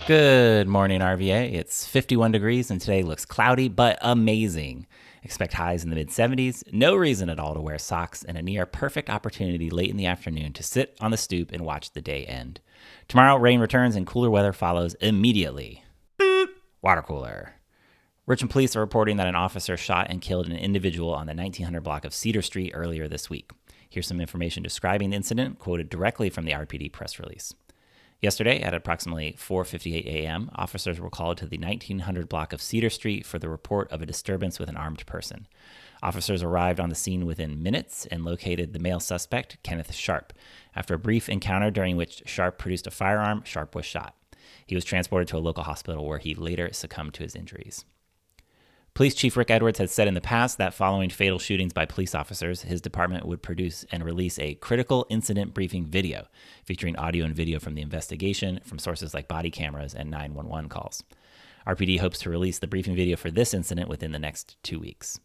Good morning, RVA. It's 51 degrees and today looks cloudy but amazing. Expect highs in the mid-70s, no reason at all to wear socks, and a near perfect opportunity late in the afternoon to sit on the stoop and watch the day end. Tomorrow, rain returns and cooler weather follows immediately. Water cooler. Richmond police are reporting that an officer shot and killed an individual on the 1900 block of Cedar Street earlier this week. Here's some information describing the incident, quoted directly from the RPD press release. Yesterday, at approximately 4:58 a.m., officers were called to the 1900 block of Cedar Street for the report of a disturbance with an armed person. Officers arrived on the scene within minutes and located the male suspect, Kenneth Sharp. After a brief encounter during which Sharp produced a firearm, Sharp was shot. He was transported to a local hospital where he later succumbed to his injuries. Police Chief Rick Edwards had said in the past that following fatal shootings by police officers, his department would produce and release a critical incident briefing video featuring audio and video from the investigation from sources like body cameras and 911 calls. RPD hopes to release the briefing video for this incident within the next 2 weeks.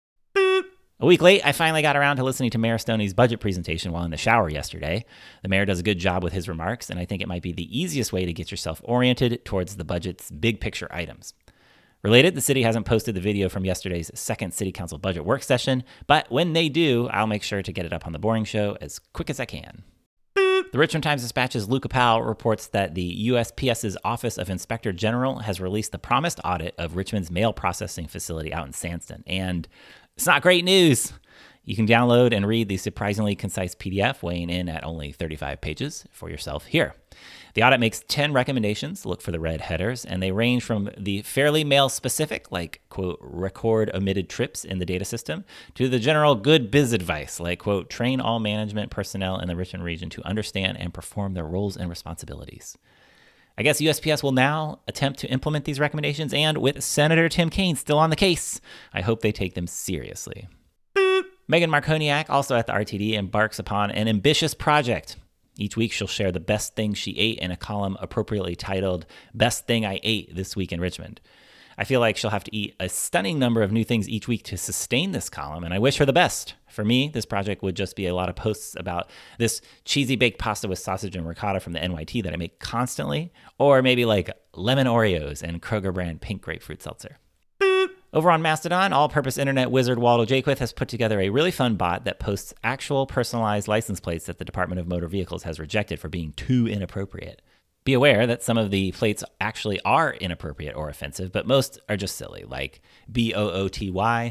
A week late, I finally got around to listening to Mayor Stoney's budget presentation while in the shower yesterday. The mayor does a good job with his remarks, and I think it might be the easiest way to get yourself oriented towards the budget's big picture items. Related, the city hasn't posted the video from yesterday's second city council budget work session, but when they do, I'll make sure to get it up on The Boring Show as quick as I can. The Richmond Times-Dispatch's Luca Powell reports that the USPS's Office of Inspector General has released the promised audit of Richmond's mail processing facility out in Sandston, and it's not great news. You can download and read the surprisingly concise PDF weighing in at only 35 pages for yourself here. The audit makes 10 recommendations, look for the red headers, and they range from the fairly mail-specific, like, quote, record omitted trips in the data system, to the general good biz advice, like, quote, train all management personnel in the Richmond region to understand and perform their roles and responsibilities. I guess USPS will now attempt to implement these recommendations, and with Senator Tim Kaine still on the case, I hope they take them seriously. Megan Marconiak, also at the RTD, embarks upon an ambitious project. Each week, she'll share the best thing she ate in a column appropriately titled, Best Thing I Ate This Week in Richmond. I feel like she'll have to eat a stunning number of new things each week to sustain this column, and I wish her the best. For me, this project would just be a lot of posts about this cheesy baked pasta with sausage and ricotta from the NYT that I make constantly, or maybe like lemon Oreos and Kroger brand pink grapefruit seltzer. Over on Mastodon, all-purpose internet wizard Waldo Jaquith has put together a really fun bot that posts actual personalized license plates that the Department of Motor Vehicles has rejected for being too inappropriate. Be aware that some of the plates actually are inappropriate or offensive, but most are just silly, like BOOTY,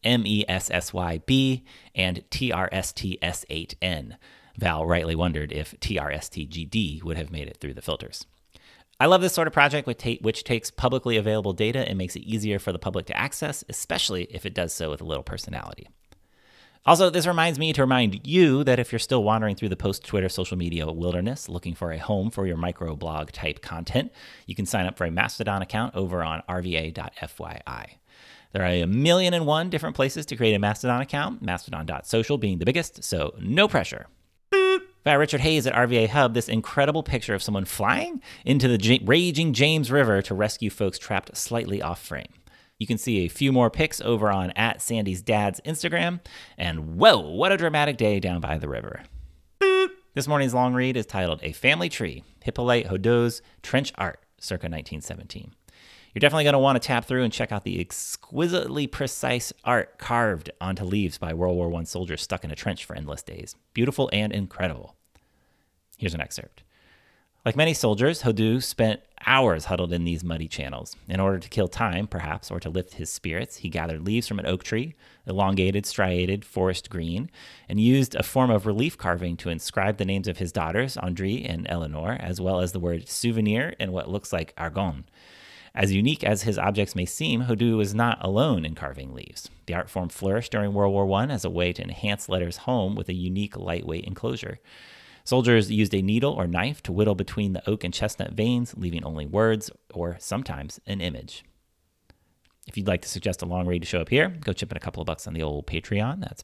MESSYB, and TRSTS8N. Val rightly wondered if TRSTGD would have made it through the filters. I love this sort of project which takes publicly available data and makes it easier for the public to access, especially if it does so with a little personality. Also, this reminds me to remind you that if you're still wandering through the post-Twitter social media wilderness looking for a home for your microblog type content, you can sign up for a Mastodon account over on rva.fyi. There are 1,000,001 different places to create a Mastodon account, mastodon.social being the biggest, so no pressure. By Richard Hayes at RVA Hub, this incredible picture of someone flying into the raging James River to rescue folks trapped slightly off frame. You can see a few more pics over on @Sandy's Dad's Instagram, and whoa, what a dramatic day down by the river. This morning's long read is titled A Family Tree, Hippolyte Hodeau's Trench Art, circa 1917. You're definitely going to want to tap through and check out the exquisitely precise art carved onto leaves by World War I soldiers stuck in a trench for endless days. Beautiful and incredible. Here's an excerpt. Like many soldiers, Hodeau spent hours huddled in these muddy channels. In order to kill time, perhaps, or to lift his spirits, he gathered leaves from an oak tree, elongated, striated, forest green, and used a form of relief carving to inscribe the names of his daughters, Andrée and Eleanor, as well as the word souvenir in what looks like argonne. As unique as his objects may seem, Hodeau was not alone in carving leaves. The art form flourished during World War I as a way to enhance letters home with a unique lightweight enclosure. Soldiers used a needle or knife to whittle between the oak and chestnut veins, leaving only words or sometimes an image. If you'd like to suggest a long read to show up here, go chip in a couple of bucks on the old Patreon. That's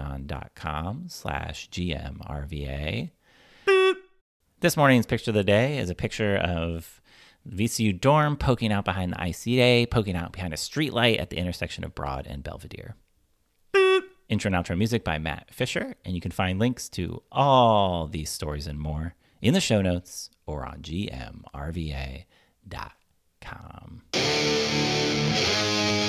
patreon.com/GMRVA. This morning's picture of the day is a picture of VCU dorm poking out behind the ICA, poking out behind a streetlight at the intersection of Broad and Belvedere. Intro and outro music by Matt Fisher, and you can find links to all these stories and more in the show notes or on gmrva.fyi. com.